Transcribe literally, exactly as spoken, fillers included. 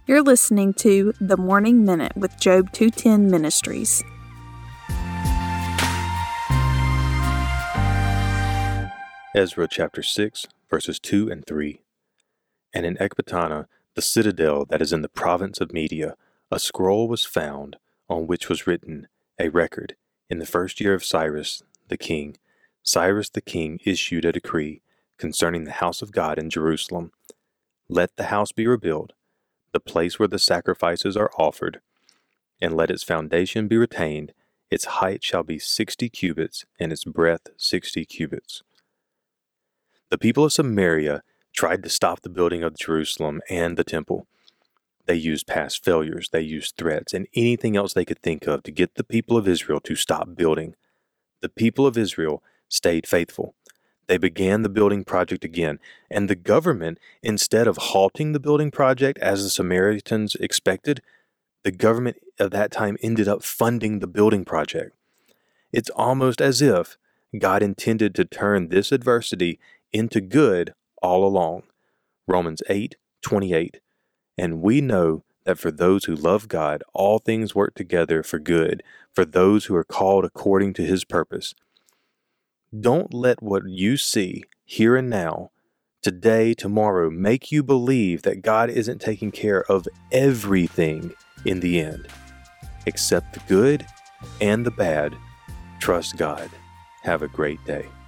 You're listening to The Morning Minute with Job two ten Ministries. Ezra chapter six, verses two and three. And in Ecbatana, the citadel that is in the province of Media, a scroll was found, on which was written a record. In the first year of Cyrus the king, Cyrus the king issued a decree concerning the house of God in Jerusalem. Let the house be rebuilt, the place where the sacrifices are offered, and let its foundation be retained. Its height shall be sixty cubits, and its breadth sixty cubits. The people of Samaria tried to stop the building of Jerusalem and the temple. They used past failures, they used threats, and anything else they could think of to get the people of Israel to stop building. The people of Israel stayed faithful. They began the building project again, and the government, instead of halting the building project as the Samaritans expected, the government of that time ended up funding the building project. It's almost as if God intended to turn this adversity into good all along. Romans eight twenty-eight. And we know that for those who love God, all things work together for good, for those who are called according to his purpose. Don't let what you see here and now, today, tomorrow, make you believe that God isn't taking care of everything in the end. Accept the good and the bad. Trust God. Have a great day.